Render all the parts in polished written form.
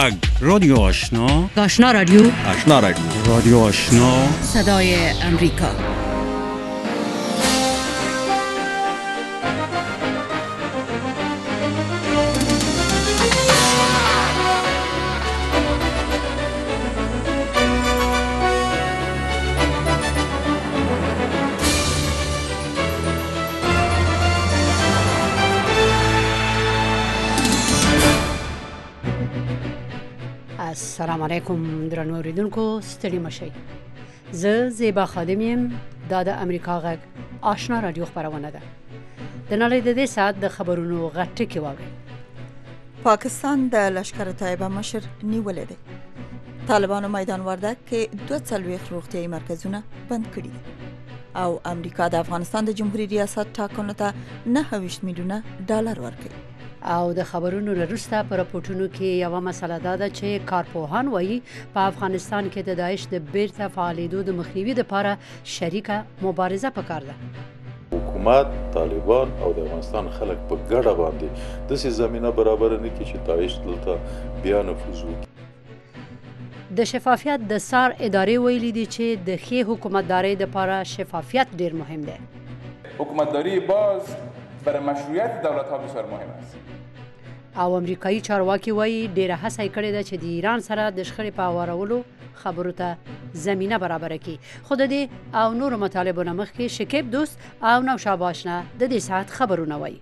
غږ رادیو آشنا، آشنا رادیو، آشنا رادیو، رادیو آشنا، صدای امریکا. السلام علیکم درنو اوریدونکو، ستړي مشئ. زه زیبا خادم یم. دا د امریکا غږ آشنا رادیو خبرونه ده. د نړۍ د دې ساعت د خبرونو غټ ټکی واورئ. پاکستان د لشکر طیبه مشر نیولې دی. طالبانو میدان وردګ کې 42 روغتیايي مرکزونه بند کړي دي او امریکا د افغانستان د جمهوریت ریاست ټاکنو ته 29 میلیونه ډالر ورکړي. او د خبرونو وروسته په راپورټونو کې یو مسله ده چې کارپوهان وایي په افغانستان کې د داعش د بیرته فعالیدو د مخنیوي لپاره شریکه مبارزه پکار ده. حکومت، طالبان او د افغانستان خلک په ګډه باندې د سې زمينه برابر نه کړي چې داعش دلته بیا نفوذ وکړي. د شفافیت د سار ادارې ویلي دي چې د ښې حکومتدارۍ لپاره شفافیت ډیر مهم دی. حکومتداری باز برای مشروعیت دولت‌ها بسیار مهم است. او امریکایي چارواکي وایي ډیره هڅه یې کړې ده چې د ایران سره د شخړې په هوارولو خبرو ته زمینه برابره کړي. خو د دې او نورو مطالبو نه مخکې شکیب دوست او نوشابه آشنا د دې ساعت خبرونه وایي.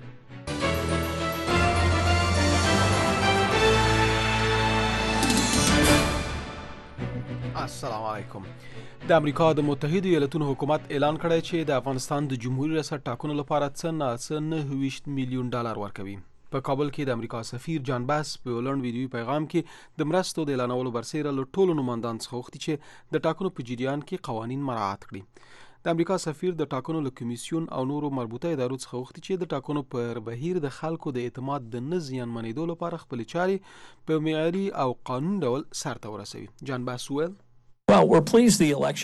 السلام علیکم. د امریکا د متحده ایالاتونو حکومت اعلان کړی چې د افغانستان د جمهوریت ریاست ټاکنو لپاره څه 29 میلیون ډالر ورکوي. په کابل کې د امریکا سفیر جان باس په لوړ ویډیوي پیغام کې د مرستو د اعلانولو برسېره له ټولو نمایندان څخه غوښتي چې د ټاکنو په جریان کې قوانین مراعات کړي. د امریکا سفیر د ټاکنو له کمیسیون او نورو مربوطه ادارو څخه غوښتي چې د ټاکنو پر بهیر د خلکو د اعتماد د نه زیانمنېدو لپاره خپلې چارې په معیاري او قانون ډول سرته ورسوي. جان باس وویل خوښ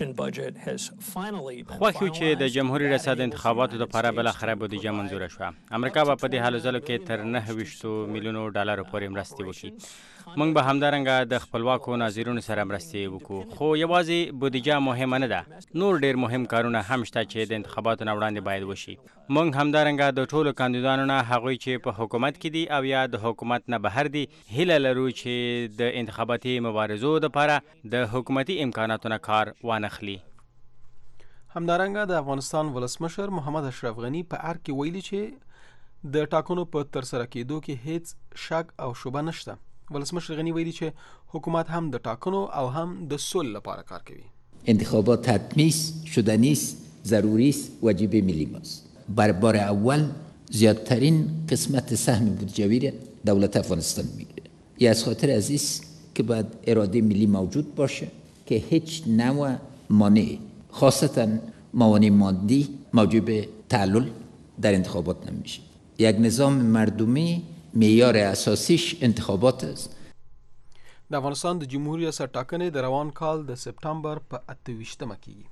یو چې د جمهوریت ریاست انتخاباتو لپاره بالاخره بودیجه منظوره شوه. امریکا به په دې هلو ځلو کې تر 29 میلیونو ډالرو پورې مرستې وکړي. موږ به همدارنګه د خپلواکو ناظرینو سره مرستې وکړو. خو یوازې بودیجه مهمه نه ده، نور ډیر مهم کارونه هم شته چې د انتخاباتو نه وړاندې باید وشي. موږ همدارنګه د ټولو کاندیدانو نه هغوی چې په حکومت کې دي او یا د حکومت نه بهر دي هیله لرو چې د انتخاباتي مبارزو لپاره د حکومتي امکاناتو نه کار وانخلي. همدارنګه د افغانستان ولسمشر محمد اشرف غنی په ار کې ویلي چې د ټاکنو په ترسره کېدو کې هیڅ شک او شبهه نشته. ولسمشر غنی ویلي چې حکومت هم د ټاکنو او هم د صلح لپاره کار کوي. انتخابات حتمی است، شدنی است، ضروری است، واجب ملی ماست. بر بار اول زیادترین قسمت سهم بودجوی را دولت افغانستان میگیره. این از خاطر عزیز که باید اراده ملی موجود باشه که هیچ نوع مانع خاصتا موانع مادی موجب تعلل در انتخابات نمیشه. یک نظام مردمی معیار اساسیش انتخابات است. د افغانستان د جمهوریت ریاست ټاکنې د روان کال د سپټمبر په 28مه کېږي.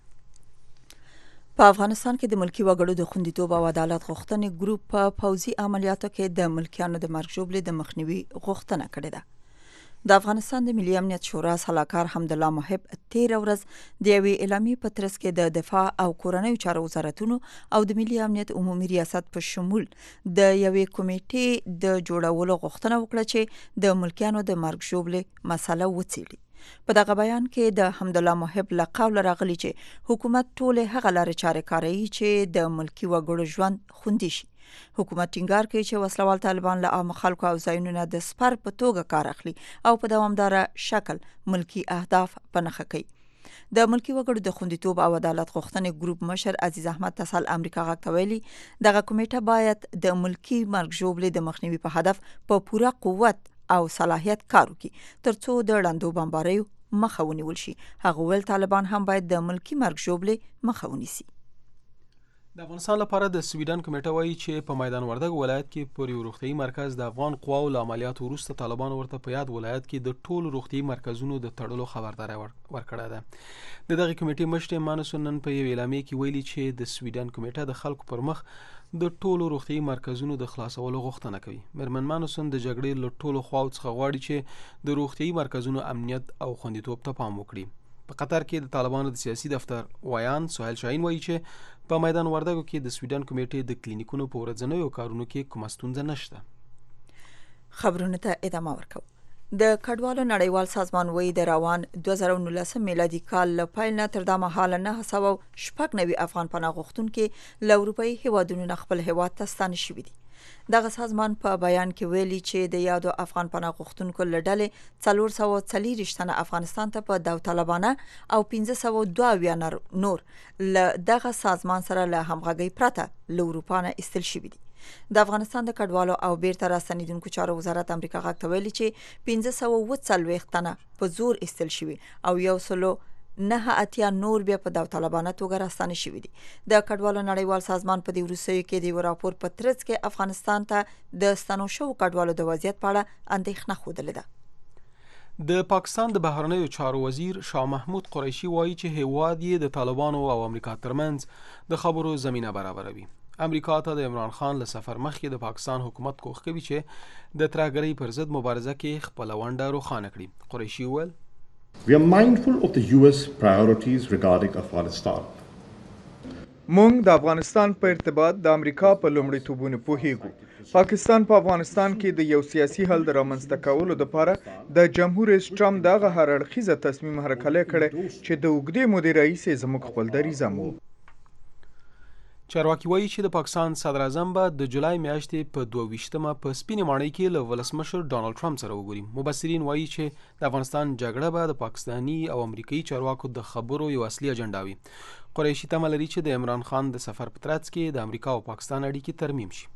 په افغانستان کې د ملکی وګړو د خوندیتوب او عدالت غوښتنې ګروپ په پوځي عملیاتو کې د ملکیانو د مرګ ژوبلې د مخنیوي غوښتنه کړې ده. د افغانستان د ملي امنیت شورا سلاکار حمدالله محب 13 ورځ د یوې اعلامیې په ترڅ کې د دفاع او کورنیو چارو وزارتونو او د ملي امنیت عمومي ریاست په شمول د یوې کمیټې د جوړولو غوښتنه وکړه چې د ملکیانو د مرګ ژوبلې مسله وڅېړي. په دغه بیان کې د حمدالله محب له قوله راغلی چې حکومت ټولې هغه لارې چارې کاروي چې د ملکي وګړو ژوند خوندي شي. حکومت ټینګار کوي چې وسلوال طالبان له عام خلکو او ځایونو نه د سپر په توګه کار اخلي او په دوامداره شکل ملکی اهداف په نښه کوي. د ملکی وګړو د خوندیتوب او عدالت غوښتنې ګروپ مشر عزیز احمد تسل امریکا غږ ته ویلي دغه کمیټه باید د ملکی مرګ ژوبلې د مخنیوي په هدف په پوره قوت او صلاحیت کار وکړي ترڅو د ړندو بمباریو مخه ونیول شي. هغه ویل طالبان هم باید د ملکی مرګ ژوبلې مخه ونیسي. د افغانستان لپاره د سویډن کمیټه وایي چې په میدان وردګ ولایت کې پر یو روغتیايي مرکز د افغان قواو له عملیاتو وروسته طالبانو ورته په یاد ولایت کې د ټولو روغتیايي مرکزونو د تړلو خبرداری ورکړه ده. د دغه کمیټې مشر مانوسن نن په یو اعلامیه کې ویلي چې د سویډن کمیټه د خلکو پر مخ د ټولو روغتیايي مرکزونو د خلاصولو غوښتنه کوي. میرمن مانوسن د جګړې له ټولو خواو څخه غواړي چې د روغتیايي مرکزونو امنیت او خوندیتوب ته پام وکړي. په قطر کې د طالبانو د سیاسي دفتر ویان سهیل شاهین وایي چې په میدان وردګو کې د سویډن کمیټې د کلینیکونو په ورځنیو کارونو کې کومه ستونزه نشته. خبرونه ته ادامه ورکوو. د کډوالو نړیوال سازمان وایي د روان 2019 میلادي کال له پیل نه تر دا مهاله 996 افغان پناه غوښتونکي له اروپایي هیوادونو نه خپل هیواد ته ستانه شوي دي. دغه سازمان په بیان کې ویلي چې د یادو افغان پناه غوښتونکو له ډلې 440 تنه افغانستان ته په داوطلبانه او 502 نور له دغه سازمان سره له همغږۍ پرته له اروپا نه ایستل شوي دي. د افغانستان د کډوالو او بیرته راستنیدونکو چارو وزارت امریکا غږ ته ویلي چې 540 تنه په زور ایستل شوي او 109 نور بیا په داوطلبانه توګه راستانه شوي دي. د کډوالو نړیوال سازمان په دې وروستیو کې د یو راپور په ترڅ کې افغانستان ته د ستنو شوو کډوالو د وضعیت په اړه اندېښنه ښودلې ده. د پاکستان د بهرنیو چارو وزیر شاه محمود قریشي وایي چې هیواد یې د طالبانو او امریکا ترمنځ د خبرو زمینه برابروي. امریکا ته د عمران خان له سفر مخکې د پاکستان حکومت کوښښ کوي چې د ترهګرۍ پر ضد مبارزه کې خپله ونډه روښانه کړي. قریشي وویل We are mindful of the US priorities regarding Afghanistan. مونږ د افغانستان په ارتباط د امریکا په لومړیتوبونو پوهیږو. پاکستان په افغانستان کې د یو سیاسي حل د رامنځته کولو لپاره د جمهور رئیس ټرمپ دغه هر اړخیزه تصمیم هرکلی کړی چې د اوږدې مودې راهیسې زموږ خپل دریځم و. چارواکي وایي چې د پاکستان صدر اعظم به د جولای میاشتې په 22مه په سپینې ماڼۍ کې له ولسمشر ډانلډ ټرمپ سره وګوري. مبصرین وایي چې د افغانستان جګړه به د پاکستاني او امریکایي چارواکو د خبرو یو اصلي اجنډا وي. قریشي تمه لري چې د عمران خان د سفر په ترڅ کې د امریکا او پاکستان اړیکې ترمیم شي.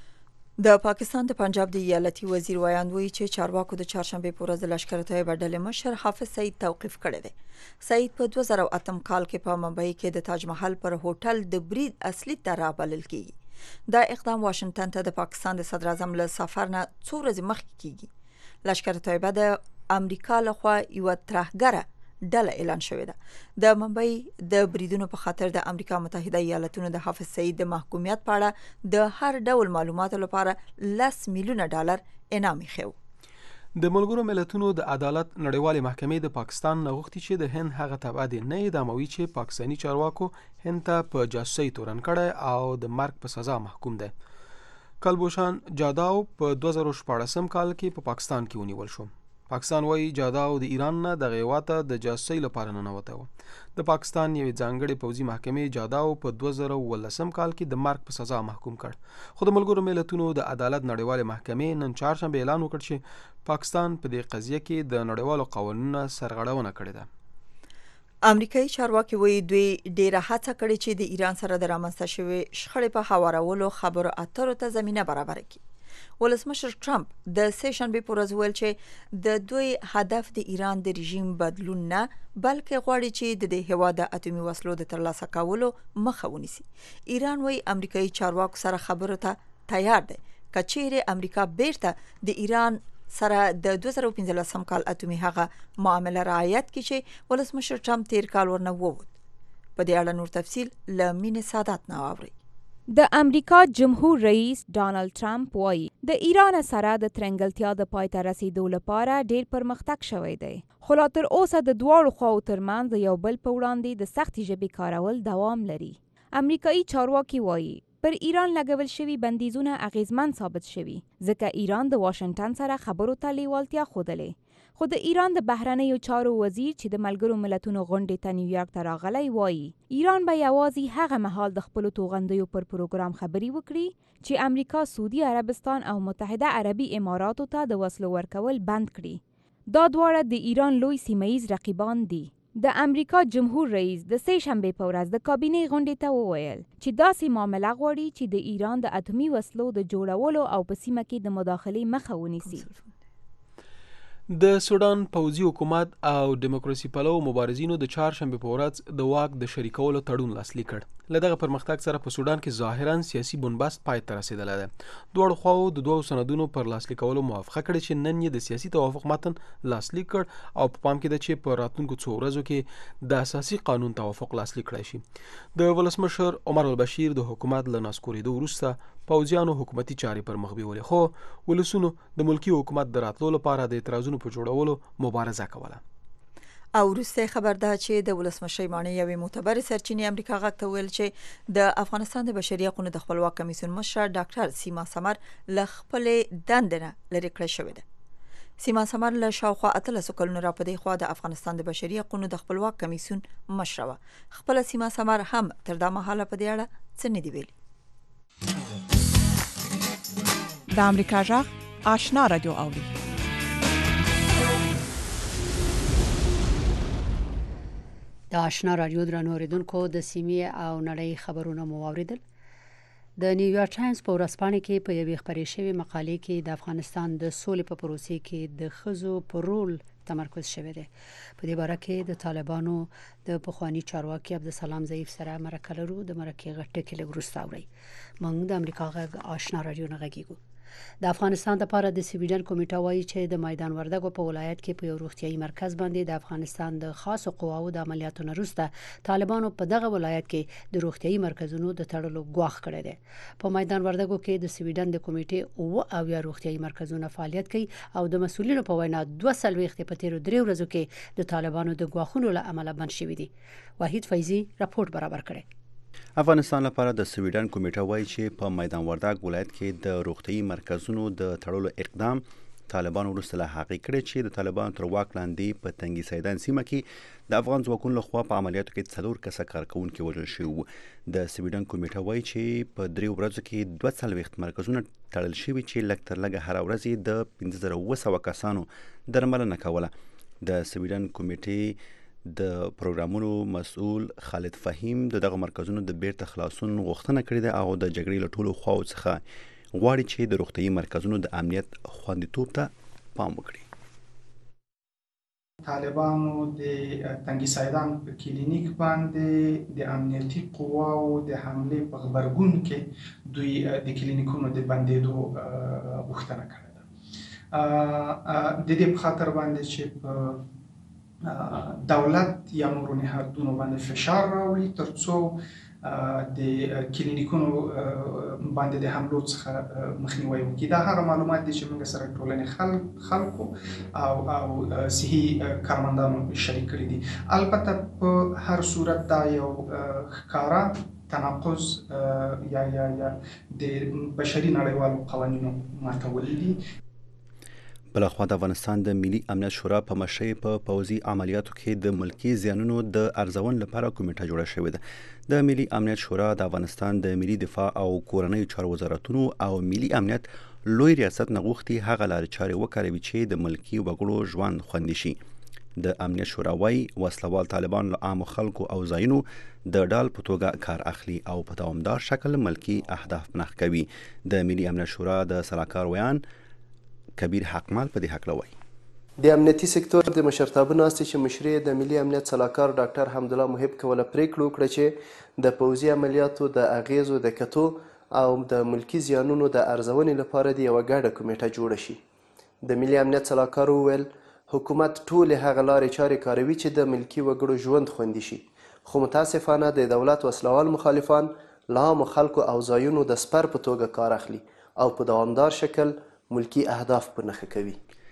د پاکستان د پنجاب د ایالتي وزیر ویان وایي چې چارواکو د چهارشنبه په ورځ د لشکرطیبه ډلې مشر حافظ سعید توقیف کړی دی. سعید په 2008 کال کې په ممبئی کې د تاج محل پر هوټل د برید اصلي ته رابلل کیږي. دا اقدام واشنگټن ته د پاکستان د صدر اعظم له سفر نه څو ورځې مخکې کیږي. لشکرطیبه د امریکا لخوا یو ترهګره ډله اعلان شوې ده. د ممبئی د بریدونو په خاطر د امریکا متحده ایالاتونو د حافظ سعید د محکومیت په اړه د هر ډول معلوماتو لپاره $10 میلیونه انعام ایښی. د ملګرو ملتونو د عدالت نړیوالې محکمې د پاکستان نه غوښتي چې د هند هغه تبعه دې نه اعداموي چې پاکستاني چارواکو هند ته په جاسوسۍ تورن کړی او د مرګ په سزا محکوم دی. کلبوشان جاداو په 2014 کال کې په پاکستان کې ونیول شو. پاکستان وایي جاداو د ایران نه دغه هیواد ته د جاسوسۍ لپاره ننوتی و. د پاکستان یوې ځانګړې پوځي محکمې جاداو په 2018 کال کې د مرګ په سزا محکوم کړ. خو د ملګرو ملتونو د عدالت نړیوالې محکمې نن چهارشنبه اعلان وکړ چې پاکستان په دې قضیه کې د نړیوالو قوانینو سرغړونه کړې ده. امریکایي چارواکي وایي دوی ډیره هڅه کړې چې د ایران سره د رامنځته شوې شخړې په هوارولو خبرو اترو ته زمینه برابره کړي. ولسمشر ټرمپ د سه شنبه پر ورځ ویل چې د دوی هدف د ایران د رژیم بدلون نه بلکې غواړي چې د دې هیواد د اټومي وسلو د ترلاسه کولو مخه ونیسي. ایران وایي امریکایي چارواکو سره خبرو ته تیار دی که چیرې امریکا بیرته د ایران سره د 2015 کال اټومي هغه معامله رعایت کړي چې ولسمشر ټرمپ تیر کال ورنه ووت. په دې اړه نور تفصیل له مینې سادات نه واورئ. د امریکا جمهور رئیس ډانلډ ټرمپ وایي د ایران سره د ترنګلتیا د پای ته رسیدو لپاره ډیر پرمختګ شوی دی. خو لا تر اوسه د دواړو خواو ترمنځ د یو بل په وړاندې د سختې ژبې کارول دوام لري. امریکایي چارواکي وایي پر ایران لګول شوي بندیزونه اغیزمن ثابت شوي ځکه ایران د واشنگټن سره خبرو ته لیوالتیا ښودلې. خو د ایران د بهرنیو چارو وزیر چې د ملګرو ملتونو غونډې ته نیویارک ته راغلی وایي ایران به یوازې هغه مهال د خپلو توغندیو پر پروګرام خبرې وکړي چې امریکا سعودي عربستان او متحده عربي اماراتو ته د وسلو ورکول بند کړي. دا دواړه د ایران لوی سیمه‌ییز رقیبان دي. د امریکا جمهور رئیس د سه شنبه په ورځ د کابینې غونډې ته وویل چې داسې معامله غواړي چې د ایران د اټومي وسلو د جوړولو او په سیمه کې د مداخلې مخه ونیسي. د سودان پوځي حکومت او دیموکراسي پلو مبارزینو د چهارشنبه په ورځ د واک د شریکولو تړون لاسلیک کړ. له دغه پرمختګ سره په سودان کې ظاهرا سیاسي بنبست پای ته رسیدلی دی. دواړو خواو د دوو سندونو پر لاسلیکولو موافقه کړې چې نن یې د سیاسي توافق متن لاسلیک کړ او په پام کې ده چې په راتلونکو څو ورځو کې د اساسي قانون توافق لاسلیک کړی شي. د ولسمشر عمر البشیر د حکومت له ناسکورېدو وروسته پوځیانو حکومتي چارې پر مخ بیولې، خو ولسونو د ملکی حکومت د راتلو لپاره د اعتراضونو په جوړولو مبارزه کوله. او وروسته خبر ده چې د ولسمشر معنی یوې معتبرې سرچینې امریکا غږ ته ویل چې د افغانستان د بشري حقوقو د خپلواک کمیسیون مشر ډاکټر سیما سمر له خپلې دندې نه لرې کړی شوې ده. سیما سمر له شاوخوا 13 کلونو را پدې خوا د افغانستان د بشري حقوقو د خپلواک کمیسیون مشر وه. خپل سیما سمر هم تر دا مهاله په دې اړه څه نه دی ویلي. د امریکا غږ آشنا رادیو اوري. د آشنا رادیو درنو اوریدونکو د سیمې او نړۍ خبرونه مو واوریدل. د نیویارک ټایمز په ورځپاڼه کې په یوې خپرې شوې مقالې کې د افغانستان د سولې په پروسې کې د ښځو په رول تمرکز شوی دی. په دې باره کې د طالبانو د پخوانی چارواکي عبدالسلام ضعیف سره مرکه لرو. د مرکې غټ ټکی لږ وروسته اورئ. موږ د امریکا غږ آشنا رادیو نه غږیږو. د افغانستان لپاره د سویډن کمیټه وایي چې د میدان وردګو په ولایت کې په یو روغتیايي مرکز باندې د افغانستان د خاصو قواو د عملیاتو نه وروسته طالبانو په دغه ولایت کې د روغتیايي مرکزونو د تړلو ګواښ کړی دی. په میدان وردګو کې د سویډن د کمیټې او یا روغتیايي مرکزونه فعالیت کوي او د مسؤلینو په وینا 240 په تیرو 3 ورځو کې د طالبانو د ګواښونو له امله بند شوي دي. وحید فیضی راپورټ برابر کړی. افغانستان لپاره د سویډن کمیټه وایي چې په میدان وردګ ولایت کې د روغتیايي مرکزونو د تړلو اقدام طالبان وروسته له هغې کړی چې د طالبانو تر واک لاندې په تنګي سیدان سیمه کې د افغان ځواکونو لخوا په عملیاتو کې 4 کسه کارکوونکي وژل شوي وو. د سویډن کمیټه وایي چې په 3 ورځو کې 240 مرکزونه تړل شوي چې لږ تر لږه هره ورځ د 1500 کسانو درملنه کوله. د سویډن کمیټې د پروګرامونو مسؤل خالد فهیم دغه مرکزونو د بیرته خلاصون غوښتنه کړې ده او د جګړې له ټولو خواو څخه غواړي چې د روغتیايي مرکزونو د امنیت خوندیتوب ته پام وکړي. طالبانو د تنګي سیدان په کلینیک باندې د امنیتي قواو د حمله په غبرګون کې دوی د کلینیکونو د بندیدو غوښتنه کړې ده. د دې په خاطر باندې چې دولت یا نورو نهادونو باندې فشار راوړي ترڅو د کلینیکونو باندې د حملو څخه مخنیوي وکړي. دا هغه معلومات دي چې موږ سره ټولنې خلکو او صحي کارمندانو شریک کړي دي. البته په هر صورت دا یو ښکارا تناقض یا د بشري نړیوالو قوانینو ماتول دي. بلخوا د افغانستان د ملي امنیت شورا په مشرۍ په پوځي عملیاتو کې د ملکی زیانونو د ارزون لپاره کمیټه جوړه شوې ده. د ملي امنیت شورا د افغانستان د ملي دفاع او کورنۍ چارو وزارتونو او ملي امنیت لوی ریاست نه غوښتي هغه لارې چارې وکاروي چې د ملکی وګړو ژوند خوندي شي. د امنیت شورا وايي وسلوال طالبان له عامو خلکو او ځایونو د ډال په توګه کار اخلي او په دوامدار شکل ملکی اهداف پناه کوي. د ملي امنیت شورا د سلاکار ویان کبیر حقمال په دې هکله وایي. د امنیتي سکتور د مشرتابه ناستې چې مشرې د ملي امنیت سلاکار ډاکټر حمدالله محب کوله پریکړه وکړه چې د پوځي عملیاتو د اغیزو د کتو او د ملکی زیانونو د ارزونې لپاره د یوه ګډه کمیټه جوړه شي. د ملي امنیت سلاکار وویل حکومت ټولې هغه لارې چارې کاروي چې د ملکی وګړو ژوند خوندي شي، خو متاسفانه د دولت وسلوال مخالفان له عامو خلکو او ځایونو د سپر په توګه کار اخلي او په دوامدار شکل ملکی اهداف په نښه کوي.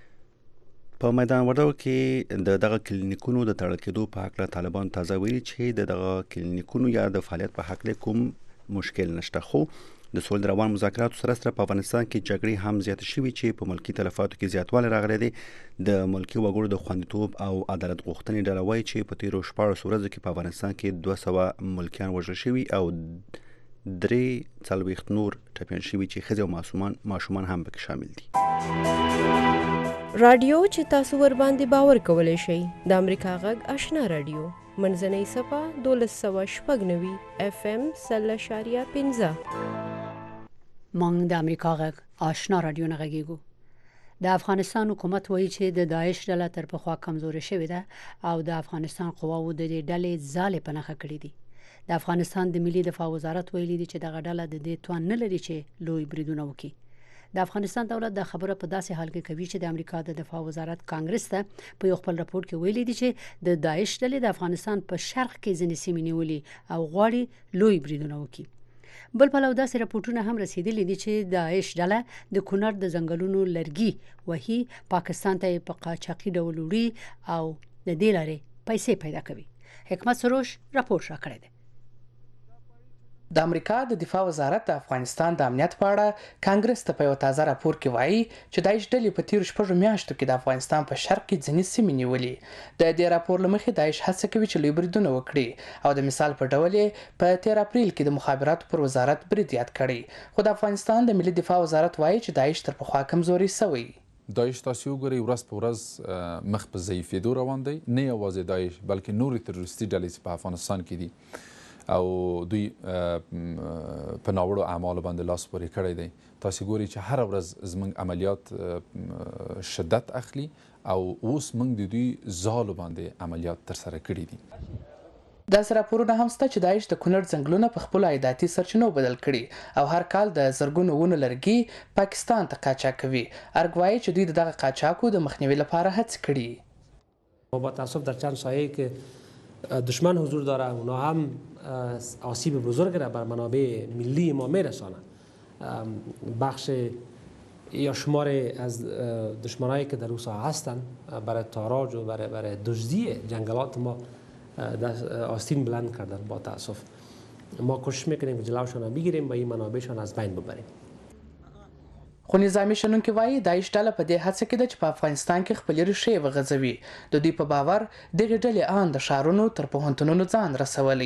په میدان وردګو کې د دغه کلینیکونو د تړل کېدو په هکله طالبان تازه ویلي چې د دغه کلینیکونو یا د فعالیت په هکله کوم مشکل نشته، خو د سولې روان مذاکراتو سره په افغانستان کې جګړې هم زیاتې شوي چې په ملکی تلفاتو کې زیاتوالی راغلی دی. د ملکی وګړو د خوندیتوب او عدالت غوښتنې ډله وایي چې په تیرو 14 ورځو کې په افغانستان کې 200 ملکیان وژل شوي او 43 نور ټپیان شوي چې ښځې او ماشومان هم پکې شامل دي. رادیو چې تاسو ور باندې باور کولی شئ د امریکا غږ آشنا رادیو منځنۍ صفحه 1296 FM 0.5. موږ د امریکا غږ آشنا رادیو نه غږیږو. د افغانستان حکومت وایي چې د داعش ډله تر پخوا کمزورې شوې ده او د افغانستان قواوو د دې ډلې ځالې په نښه کړې دي. د افغانستان د ملي دفاع وزارت ویلي دی چې دغه ډله د دې توان نه لري چې لوی بریدونه وکړي. د افغانستان دولت د خبره په داسې حال کې کوي چې د امریکا د دفاع وزارت کانګرس ته په یو خپل راپور کې ویلي دی چې د داعش ډلې د افغانستان په شرق کې ځینې سیمې نیولې او غواړي لوی بریدونه وکړي. بل پلو داسې راپورټونه هم رسیدلي دي چې داعش ډله د کونړ د ځنګلونو لرګي وهي پاکستان ته په قاچاقي ډول وړي او د دې لارې پیسې پیدا کوي. حکمت سروش راپور راکړی دی. د امریکا د دفاع وزارت د افغانستان د امنیت په اړه کانګرس ته په یو تازه راپور کې وایي چې داعش ډلې په تیرو 6 میاشتو کې د افغانستان په شرق کې ځینې سیمې نیولې. د دې راپور له مخې داعش هڅه کوي چې لوی بریدونه وکړي او د مثال په ډول یې په 13 اپریل کې د مخابراتو پر وزارت برید یاد کړی. خو د افغانستان د ملي دفاع وزارت وایي چې داعش تر پخوا کمزوري شوی. داعش تاسو وګورئ ورځ په ورځ مخ په ضعیفېدو روان دی. نه یوازې داعش بلکې نورې تروریستي ډلې په افغانستان کې دي او دوی په ناوړو اعمالو باندې لاس پورې کړی دی. تاسو ګورئ چې هر ورځ زموږ عملیات شدت اخلي او اوس موږ د دوی ځالو باندې عملیات ترسره کړي دي. داسې راپورونه هم شته چې داعش د کونړ ځنګلونه په خپلو عایداتي سرچینو بدل کړي او هر کال د زرګونو ونو لرګي پاکستان ته قاچاق کوي. ارګ وایي چې دوی د دغه قاچاقو د مخنیوي لپاره هڅې کړي. با تاسف در چند سایه که دشمن حضور داره اونا هم آسیب بزرگ را بر منابع ملی ما میرسانند. بخش یا شمار از دشمنایی که در روسا هستند برای تاراج و برای دزدی جنگلات ما آستین بلند کردن. با تاسف ما کوشش میکنیم که جلوشان بگیریم و این منابعشان از بین ببریم. خو نظامی شنونکي وایي داعش ډله په دې هڅه کې ده چې په افغانستان کې خپلې ریښې وغځوي. د دوی په باور دغې ډلې ان د ښارونو تر پوهنتونونو ځان رسولی.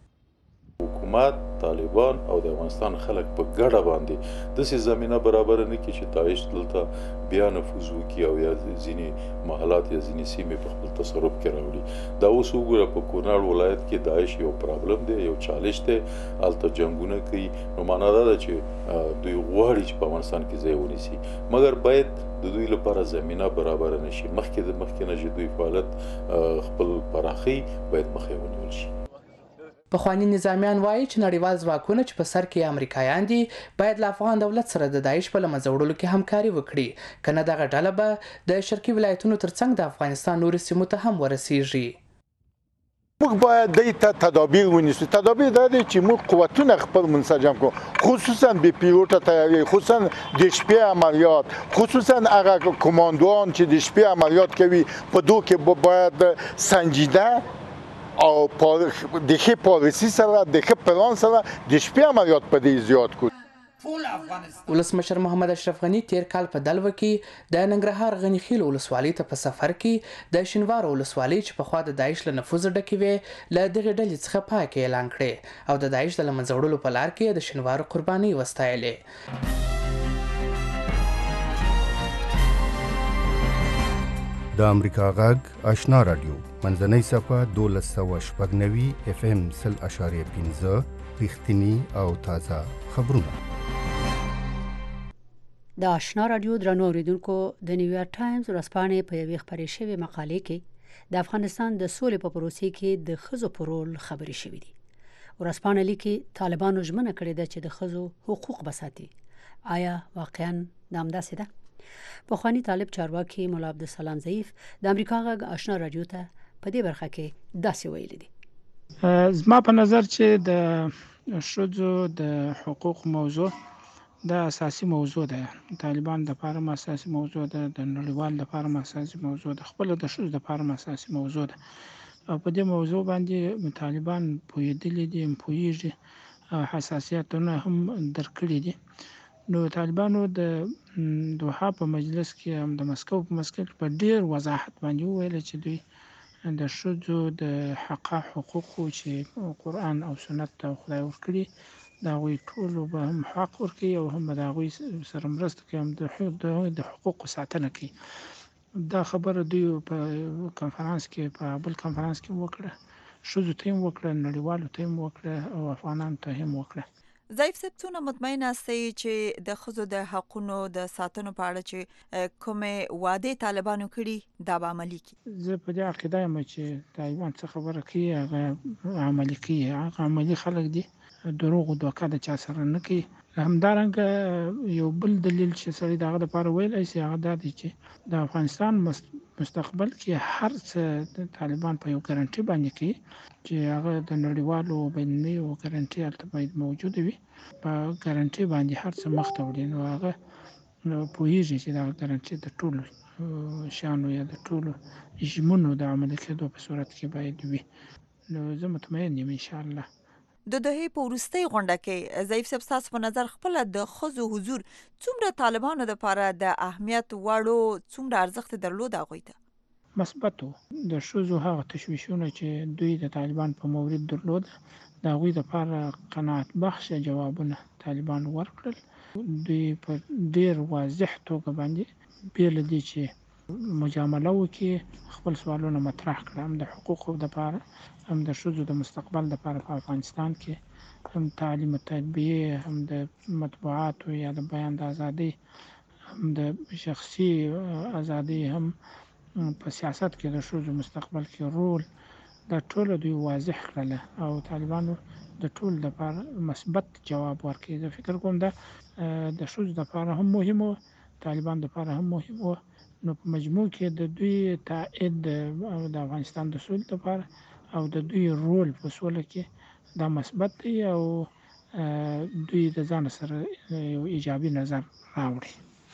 حکومت، طالبان او د افغانستان خلک په ګډه باندې داسې زمینه برابره نه کړي چې داعش دلته بیا نفوذ وکړي او یا ځینې محلات یا ځینې سیمې په خپل تصرف کې راوړي. دا اوس وګوره په کونړ ولایت کې داعش یو پرابلم دی، یو چالش دی، هلته جنګونه کوي. نو معنا دا ده چې دوی غواړي چې په افغانستان کې ځای ونیسي، مګر باید د دوی لپاره زمینه برابره نشي. مخکې نه چې دوی فعالیت خپل پراخي باید مخې ونیول شي. پخواني نظامیان وایي چې نړیوال ځواکونه چې په سر کې امریکایان دي باید له افغان دولت سره د داعش په له منځه وړلو کې همکاري وکړي، که نه دغه ډله به د شرقي ولایتونو ترڅنګ د افغانستان نورو سیمو ته هم ورسیږي. موږ باید دې ته تدابیر ونیسو. تدابیر دا دی چې موږ قوتونه خپل منسجم کړو، خصوصا بې پیلوټه تیاری، خصوصا د شپې عملیات، خصوصا هغه کماندوان چې د شپې عملیات کوي په دو کې باید سنجیده او د ښه پالیسي سره د ښه پلان سره د شپې عملیات په دې زیات کړو. ولسمشر محمد اشرف غني تیر کال په دلوه کې د ننګرهار غني خیل ولسوالۍ ته په سفر کې د شینوارو ولسوالۍ چې پخوا د داعش له نفوذ ډکې وې له دغې ډلې څخه پاکې اعلان کړې او د داعش د له منځه وړلو په لار کې د شینوارو قربانۍ وستایلې. د امریکا غږ آشنا رادیو منځنۍ صفحه 1290 اف ام 0.15 رښتینی او تازه خبرونه. د آشنا رادیو درنو اوریدونکو، د نیویارک ټایمز ورځپاڼې په یوې خپرې شوې مقالې کې د افغانستان د سولې په پروسې کې د ښځو په رول خبرې شوې دي. ورځپاڼه لیکي طالبانو ژمنه کړې ده چې د ښځو حقوق به ساتي. آیا واقعا دا همداسې ده؟ پخوانی طالب چارواکي مولا عبدالسلام ضعیف د امریکا غږ آشنا رادیو ته په دې برخه کې داسې ویلي دي. زما په نظر چې د ښځو د حقوق موضوع د اساسي موضوع ده. طالبان د لپاره اساسي موضوع ده، د نړیوال لپاره اساسي موضوع ده، خپل د ښځو لپاره اساسي موضوع ده. او په دې موضوع باندې طالبان پوهېدلي دي، پوهېږي، حساسیتونه هم درکړي دي. نو طالبانو د دوحه په مجلس کې هم د مسکو په مسکو کې په ډیر وضاحت باندې وویل چې دوی د ښځو د حقوقو چې قرآن او سنت ته خدای ورکړي د هغوی ټولو به هم حق ورکوي او هم د هغوی سره مرسته کوي، هم د حقوقو ساتنه کوي. دا خبره دوی په کنفرانس کې په بل کنفرانس کې وکړه، ښځو ته هم وکړه، نړیوالو ته هم وکړه او افغانانو ته هم وکړه. ضعیف صاحب څونه مطمئن یاستئ چې د ښځو د حقونو د ساتنو په اړه چې کومې وعدې طالبانو کړي دا به عملي کړي؟ زه په دې عقیده یم چې طالبان څه خبره کوي هغه عملي کوي. هغه عملي خلک دي، دروغ او دوکه د چا سره نه کوي. همدارنګه یو بل دلیل چې سړی د هغه لپاره ویلی شي هغه دا دی چې د افغانستان مستقبل کې هر څه طالبان په یو ګارنټي باندې کوي چې هغه د نړیوالو بینالمللي ګارنټي هلته باید موجوده وي. په ګارنټي باندې هر څه مخته وړي، نو هغه پوهېږي چې دا ګارنټي د ټولو شیانو یا د ټولو ژمنو د عملي کېدو په صورت کې باید وي. نو زه مطمئن یم انشاءالله. د دوحې په وروستۍ غونډه کې ضعیف صاحب ستاسو په نظر خپله د ښځو حضور څومره طالبانو دپاره د اهمیت وړ و، څومره ارزښت یې درلود هغوی ته؟ مثبت و. د ښځو هغه تشویشونه چې دوی د طالبان په مورد درلود د هغوی دپاره قناعت بخشه جوابونه طالبان ورکړل. دوی په ډېر واضح توګه باندې بې له دې چې مجامله وکړي خپل سوالونه مطرح کړه، هم د حقوقو دپاره، هم د ښځو د مستقبل دپاره په افغانستان کې، هم تعلیم و تربیې، هم د مطبوعاتو یا د بیان د ازادۍ، هم د شخصي ازادۍ، هم په سیاست کې د ښځو مستقبل کې رول، دا ټوله دوی واضح کړله او طالبانو د ټول لپاره مثبت جواب ورکړي. زه فکر کوم دا د ښځو لپاره هم مهم و، طالبان لپاره هم مهم و. نو په مجموع کې د دوی تایید د افغانستان د سولې لپاره او د دوی رول په سوله کې دا مثبت دی او دوی د ځان سره یو ایجابي نظر راوړي.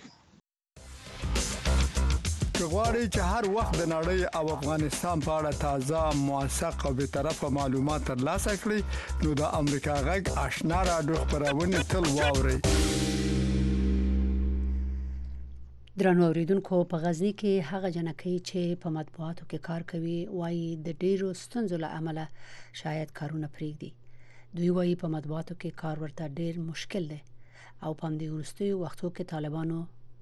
که غواړئ چې هر وخت د نړۍ او افغانستان په اړه تازه، موثق او بیطرفه معلومات ترلاسه کړئ نو د امریکا غږ آشنا رادیو خپرونې تل واورئ. درنو اوریدونکو، په غزنی کې هغه جنکۍ چې په مطبوعاتو کې کار کوي وایي د ډیرو ستونزو له امله شاید کارونه پرېږدي. دوی وایي په مطبوعاتو کې کار ورته ډیر مشکل دی او په همدې وروستیو وختو کې طالبانو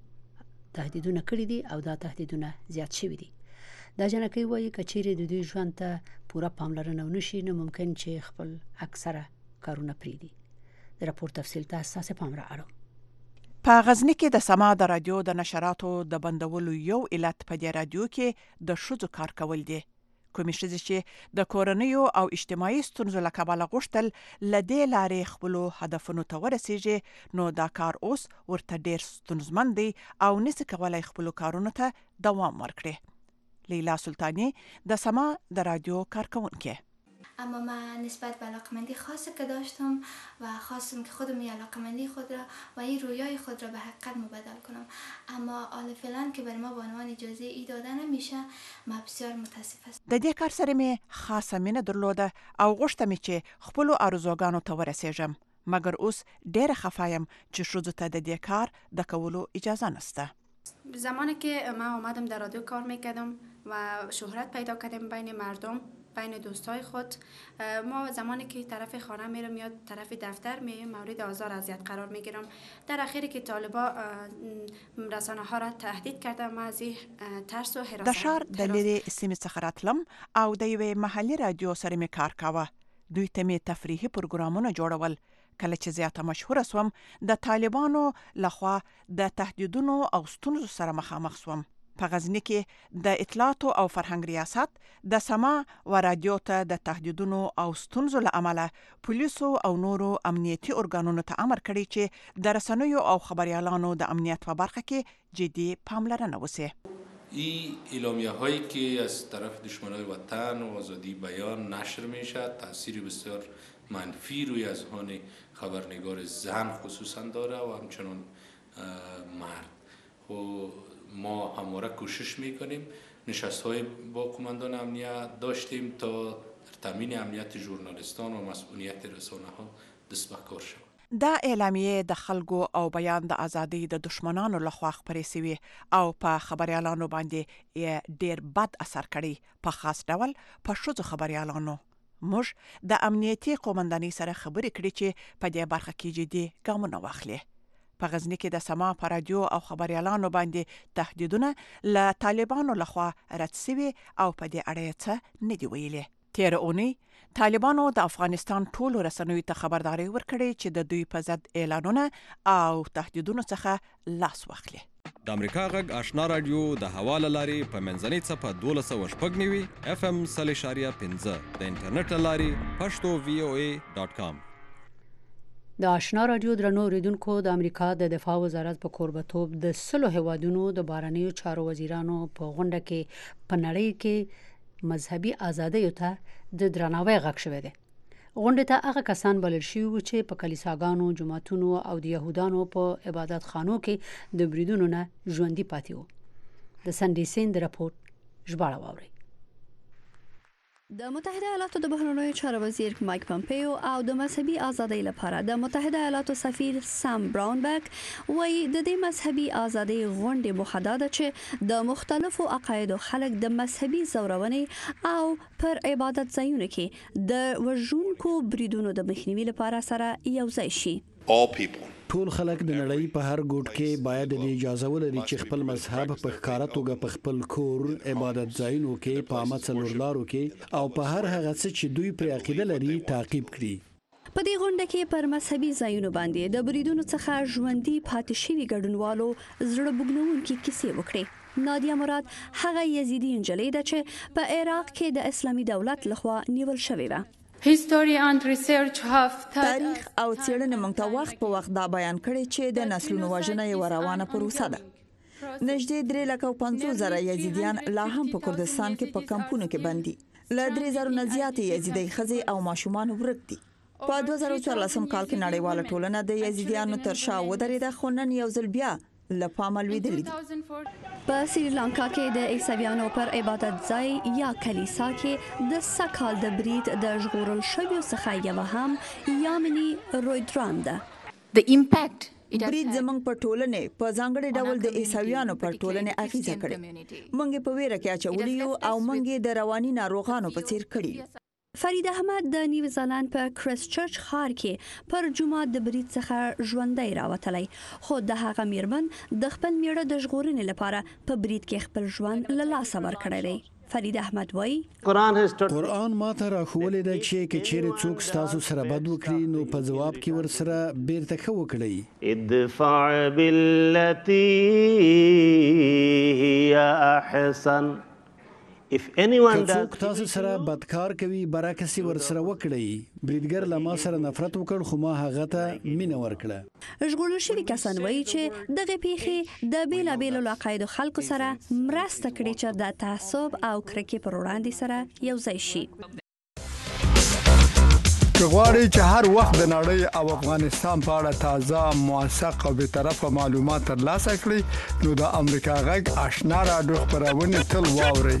تهدیدونه کړي دي او دا تهدیدونه زیات شوي دي. دا جنکۍ وایي که چیرې د دوی ژوند ته پوره پاملرنه ونشي نو ممکن چې خپل اکثره کارونه پرېږدي. د راپور تفصیل ته ستاسې پام را اړوم. په غزنی کې د سما د رادیو د نشراتو د بندولو یو علت په دې رادیو کې د ښځو کار کول دي. کومې ښځې چې د کورنیو او اجتماعي ستونزو له کبله غوښتل له دې لارې خپلو هدفونو ته ورسیږي نو دا کار اوس ورته ډیر ستونزمن دی او نشي کولای خپلو کارونو ته دوام ورکړي. لیلا سلطانی د سما د رادیو کارکونکې. اما من نسبت به علاقمندی خاصی که داشتم و خواستم که خودم این علاقمندی خود را و این رویای خود را به حقیقت مبدل کنم، اما حالا فعلا که برای ما به عنوان اجازه ای داده نمیشه، ما بسیار متاسف هستم. د دې کار سره می خاصه مینه درلوده او غوښتم چې خپل ارزوګانو ته ورسېږم، مګر اوس ډېر خفایم چې ښځو ته د دې کار د کولو اجازه نشته. زمانی که من اومدم در رادیو کار میکردم و شهرت پیدا کردیم بین مردم، بین دوستای خود، ما زمانی که طرف خانه میرم یا طرف دفتر میرم مورد آزار اذیت قرار میگیرم. در اخیری که طالبا رسانه ها را تهدید کردن، ما از این ترس و حراست د ښار د لرې سیمې څخه راتلم او د یوې محلي رادیو سره مې کار کاوه. دوی ته مې تفریحي پروګرامونه جوړول. کله چې زیاته مشهوره سوم د طالبانو لخوا د تهدیدونو او ستونزو سره مخامخ سوم. په غزنی کې د اطلاعاتو او فرهنګ ریاست د سما و رادیو ته د تهدیدونو او ستونزو له امله پولیسو او نورو امنیتي ارګانونو ته امر کړی چې د رسنیو او خبریالانو د امنیت په برخه کې جدي پاملرنه وشي. این اعلامیه هایی که از طرف دشمنان وطن و آزادی بیان نشر می شود تاثیر بسیار منفی روی اذهان خبرنگار زن خصوصا داره و همچنان مرد. و ما همواره کوشش میکنیم، نشست های با کماندان امنیت داشتیم تا در تامین امنیت ژورنالیستان و مسئولیت رسانه ها دست به کار شود. دا اعلامیه د خلکو او بیان د ازادۍ د دشمنانو لخوا خپرې سوي او په خبریالانو باندې ډیر بد اثر کړی، په خاص ډول په ښځو خبریالانو. موږ د امنیتي قومندانۍ سره خبرې کړې چې په دې برخه کې جدي ګامونه واخلي. په غزنی کې د سما په رادیو او خبریالانو باندې تهدیدونه له طالبانو لخوا رد سوي او په دې اړه څه نه دی ویلي. تیر اونۍ طالبانو د افغانستان ټولو رسنیو ته خبرداري ورکړې چې د دوی په ضد اعلانونه او تهدیدونو څخه لاس واخلي. د امریکا غږ آشنا رادیو د حواله لاري په منځنۍ صفه 1290 FM 0.15 د انټرنیټ لاري pashto.voa.com. د آشنا رادیو درنو اوریدونکو، د امریکا د دفاع وزارت په کوربتوب د 10 هیوادونو د بهرنیو چارو وزیرانو په غونډه کې په نړۍ کې مذهبي ازادیو ته د درناوي غږ شوی دی. غونډه ته هغه کسان بلل شوي وو چې په کلیساګانو، جوماتونو او د یهودانو په عبادت خانو کې د بریدونو نه ژوندي پاتې وو. د سنډي سین د راپورټ ژباړه واورئ. د متحده ایالاتو د بهرنیو چارو وزیر مایک پامپیو او د مذهبي ازادۍ لپاره د متحده ایالاتو سفیر سام براونبک وایي د دې مذهبي ازادۍ غونډې موخه ده چې د مختلفو عقایدو خلک د مذهبي زورونې او پر عبادت ځایونو کې د وژونکو بریدونو د مخنیوي لپاره سره یو ځای شي. ټول خلک د نړۍ په هر ګوټ کې باید د اجازه ولري چې خپل مذهب په ښکاره توګه په خپل کور، عبادت ځایونو کې، په عامه څلورلارو کې او په هر هغه څه چې دوی پرې عقیده لري تعقیب کړي. په دې غونډه کې پر مذهبي ځایونو باندې د بریدونو څخه ژوندي پاتې شوي ګډونوالو زړه بوږنونکي کیسې وکړې. نادیا مراد هغه یزیدي نجلۍ ده چې په عراق کې د اسلامي دولت لخوا نیول شوې وه. تاریخ او څېړنې موږ ته وخت په وخت دا بیان کړي چې د نسلونو وژنه یو روانه پروسه ده. نږدې 350,000 یزیدیان لا هم په کردستان کې په کمپونو کې بندي. له 3,000 نه زیاتې یزیدي ښځې او ماشومان ورک دي. په 2014 کال کې نړیواله ټولنه د یزیدیانو تر شا ودرېده، خو نن یو ځل بیا له پامه لوېدلې دي. په سریلانکا کې د عیسویانو پر عبادت ځای یا کلیسا کې د سکال د برید د ژغورل شویو څخه یو هم یامني رویدران ده. برید زموږ په ټولنې په ځانګړي ډول د عیسویانو پر ټولنې اغیزه کړې. موږ په ویره کې اچولي یو او موږ د رواني ناروغانو په څیر کړي. فرید احمد د نیوزیلند په کرایسټ چرچ ښار کې پر جمعه د برید څخه ژوندی راوتلی، خو د هغه میرمن د خپل میړه د ژغورنې لپاره په برید کې خپل ژوند له لاسه ورکړی دی. فرید احمد وایي قرآن ماته راښوولې ده چې که چیرې څوک ستاسو سره بد وکړي نو په ځواب کې ورسره بیرته ښه وکړئ. ادفع بالتي هي احسن. که څوک تاسو سره بدکار کوي برعکس ورسره وکړئ. بریدګر له ما سره نفرت وکړ خو ما هغه ته مینه ورکړه. ژغورل شوي کسان وایي چې دغه پیښې د بیلابیلو عقایدو خلکو سره مرسته کړې چې د تعصب او کرکې پر وړاندې سره یو ځای شي. غواړئ چې هر وخت د نړۍ او افغانستان په اړه تازه، موثق او بیطرفه معلومات ترلاسه کړئ نو د امریکا غږ آشنا رادیو خبرونه تل واورئ.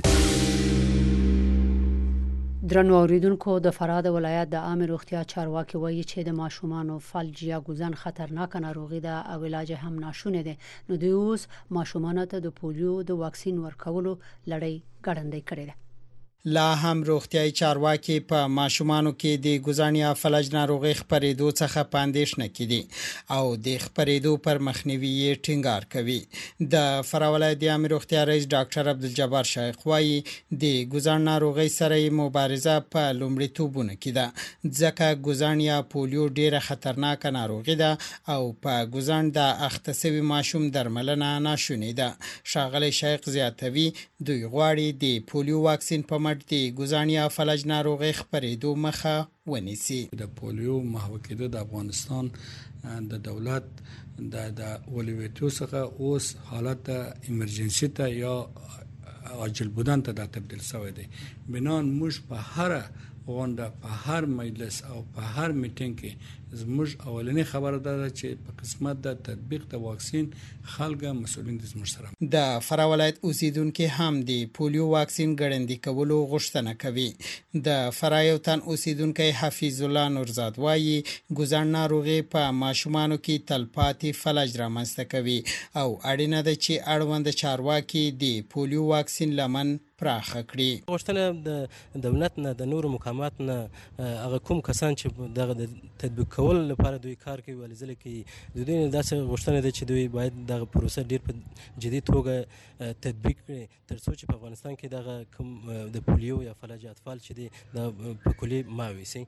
درنو اوریدونکو، د فراه د ولایت د عامه روغتیا چارواکي وایي چې د ماشومانو فلج یا ګوزن خطرناک ناروغي ده او علاج هم ناشونه ده. نو دوی اوس ماشومانو ته د پولیو د واکسین ورکولو لړۍ ګړندۍ کړې ده. لا هم روغتیايي چارواکي په ماشومانو کې د ګوزن یا فلج ناروغي خپرېدو څخه په اندېښنه کې دي او د خپرېدو پر مخنیوي یې ټینګار کوي. د فراه ولایت د عامه روغتیا رئیس ډاکټر عبدالجبار شیخ وایي د ګوزن ناروغي سره مبارزه په لومړیتوبونو کې ده، ځکه ګوزن یا پولیو ډیره خطرناک ناروغي ده او په ګوزن د اخته شوي ماشوم درملنه ناشونې ده. ښاغلی شیخ زیاتوي دوی غواړي د پولیو واکسین په د ګوزن یا فلج ناروغي خپرېدو مخه ونیسي. د پولیو محو کېدو د افغانستان د دولت د ولویتو څخه اوس حالت ایمرجنسي ته یا عاجل بودن ته تبدیل شوی دی. بنان موږ په هر غونډه، په هر مجلس او په هر میټینګ کې زموږ اولنی خبره ده چې په قسمت د تطبیق د واکسین خلګه مسؤلین د زموږ سره. د فراه ولایت اوسیدونکو هم د پولیو واکسین ګړندی کولو غوښتنه کوي. د فراه یو تن اوسیدونکو حفیظ الله نورزاد وایي ګوزن ناروغي په ماشومانو کې تلپاتې فلج رامنځته کوي او اړینه ده چې اړوند چارواکي د پولیو واکسین لمن پراخ کړي. غوښتنه د دولت نه د نورو مقامات نه هغه کوم کسان چې دغه تطبیق کول لپاره دوی کار کوي ولې کې د دوی داسې غوښتنه ده چې دوی باید دغه پروسه ډیر په جدي توګه تطبیق کړي ترڅو چې په افغانستان کې دغه کوم د پولیو یا فلج اطفال چې دي د په کلی ماوي سي.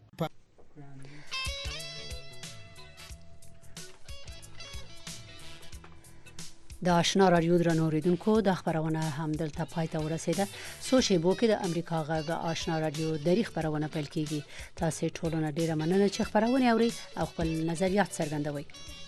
د آشنا رادیو درنو اوریدونکو د خبرونه هم دلته پای ته ورسیده. سو شیبو کې د امریکا غږ آشنا رادیو د خبرونه پیل کیږي. تاسو ټولونه ډیره مننه چې خبرونه اوري او خپل نظریات څرګندوي.